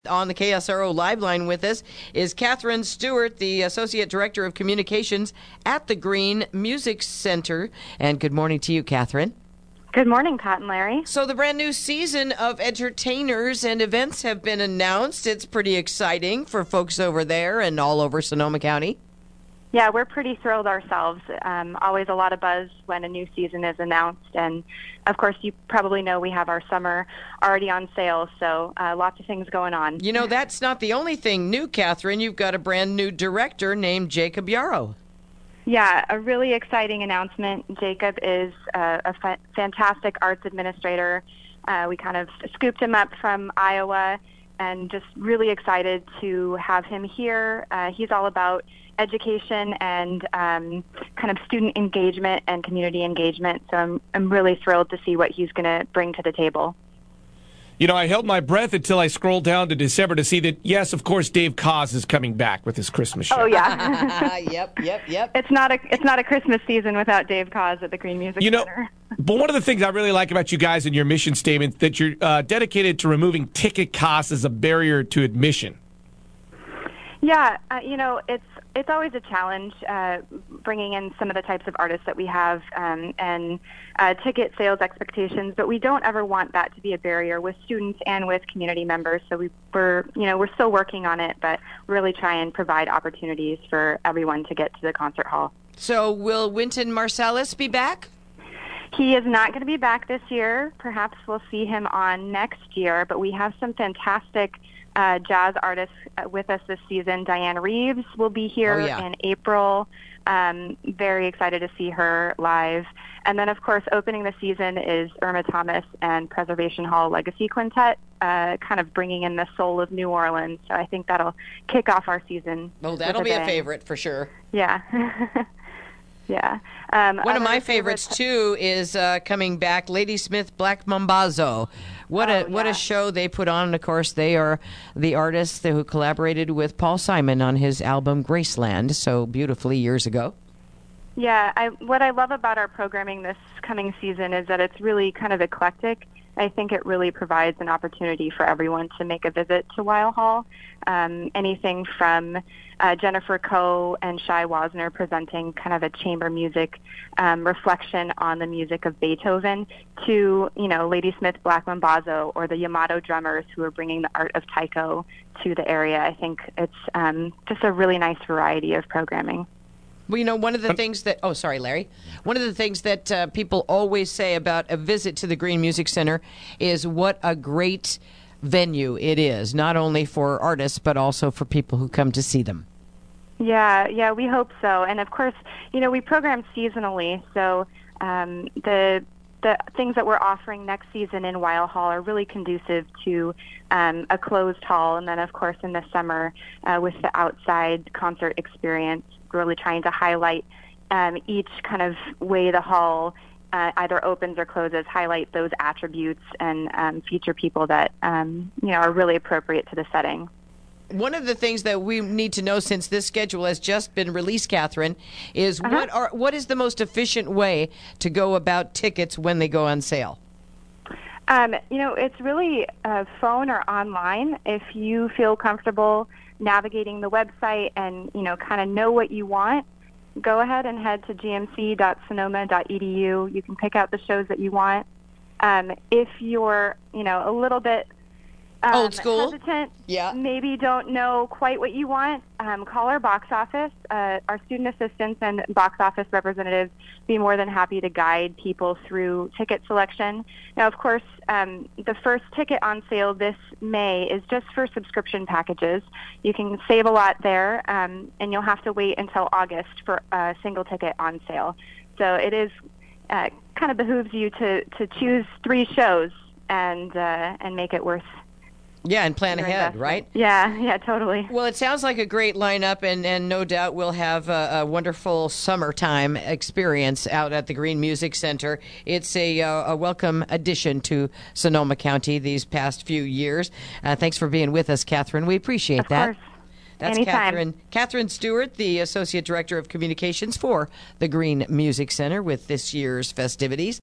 On the KSRO Live Line with us is Catherine Stewart, the Associate Director of Communications at the Green Music Center. And good morning to you, Catherine. Good morning, Pat and Larry. So the brand new season of entertainers and events have been announced. It's pretty exciting for folks over there and all over Sonoma County. Yeah, we're pretty thrilled ourselves. Always a lot of buzz when a new season is announced. And, of course, you probably know we have our summer already on sale, so lots of things going on. You know, that's not the only thing new, Catherine. You've got a brand new director named Jacob Yarrow. Yeah, a really exciting announcement. Jacob is a fantastic arts administrator. We kind of scooped him up from Iowa and just really excited to have him here. He's all about education and kind of student engagement and community engagement. So I'm really thrilled to see what he's going to bring to the table. You know, I held my breath until I scrolled down to December to see that, yes, of course, Dave Koz is coming back with his Christmas show. Oh, yeah. Yep. It's not a Christmas season without Dave Koz at the Green Music Center. But one of the things I really like about you guys in your mission statement that you're dedicated to removing ticket costs as a barrier to admission. Yeah, it's always a challenge bringing in some of the types of artists that we have and ticket sales expectations, but we don't ever want that to be a barrier with students and with community members. So we're still working on it, but really try and provide opportunities for everyone to get to the concert hall. So will Wynton Marsalis be back? He is not going to be back this year. Perhaps we'll see him on next year, but we have some fantastic jazz artists with us this season. Diane Reeves will be here in April. Very excited to see her live. And then, of course, opening the season is Irma Thomas and Preservation Hall Legacy Quintet, kind of bringing in the soul of New Orleans. So I think that'll kick off our season. Oh, that'll be a favorite for sure. Yeah. Yeah. One of my favorites, too, is coming back, Ladysmith Black Mambazo. What a show they put on. And, of course, they are the artists who collaborated with Paul Simon on his album Graceland so beautifully years ago. Yeah, what I love about our programming this coming season is that it's really kind of eclectic. I think it really provides an opportunity for everyone to make a visit to Weill Hall. Anything from Jennifer Coe and Shai Wasner presenting kind of a chamber music reflection on the music of Beethoven to, Ladysmith Black Mambazo or the Yamato drummers who are bringing the art of taiko to the area. I think it's just a really nice variety of programming. Well, one of the things that... Oh, sorry, Larry. One of the things that people always say about a visit to the Green Music Center is what a great venue it is, not only for artists, but also for people who come to see them. Yeah, we hope so. And, of course, we program seasonally, so the things that we're offering next season in Weill Hall are really conducive to a closed hall. And then, of course, in the summer with the outside concert experience, really trying to highlight each kind of way the hall either opens or closes, highlight those attributes and feature people that are really appropriate to the setting. One of the things that we need to know, since this schedule has just been released, Catherine, is what is the most efficient way to go about tickets when they go on sale? It's really phone or online. If you feel comfortable navigating the website and, kind of know what you want, go ahead and head to gmc.sonoma.edu. You can pick out the shows that you want. If you're, a little bit old school, hesitant, maybe don't know quite what you want, call our box office. Our student assistants and box office representatives be more than happy to guide people through ticket selection. Now, of course, the first ticket on sale this May is just for subscription packages. You can save a lot there, and you'll have to wait until August for a single ticket on sale. So it is kind of behooves you to choose 3 shows and make it worth. Yeah, and plan ahead, right? Yeah, totally. Well, it sounds like a great lineup, and no doubt we'll have a wonderful summertime experience out at the Green Music Center. It's a welcome addition to Sonoma County these past few years. Thanks for being with us, Catherine. We appreciate that. Of course. That's Anytime. Catherine Stewart, the Associate Director of Communications for the Green Music Center with this year's festivities.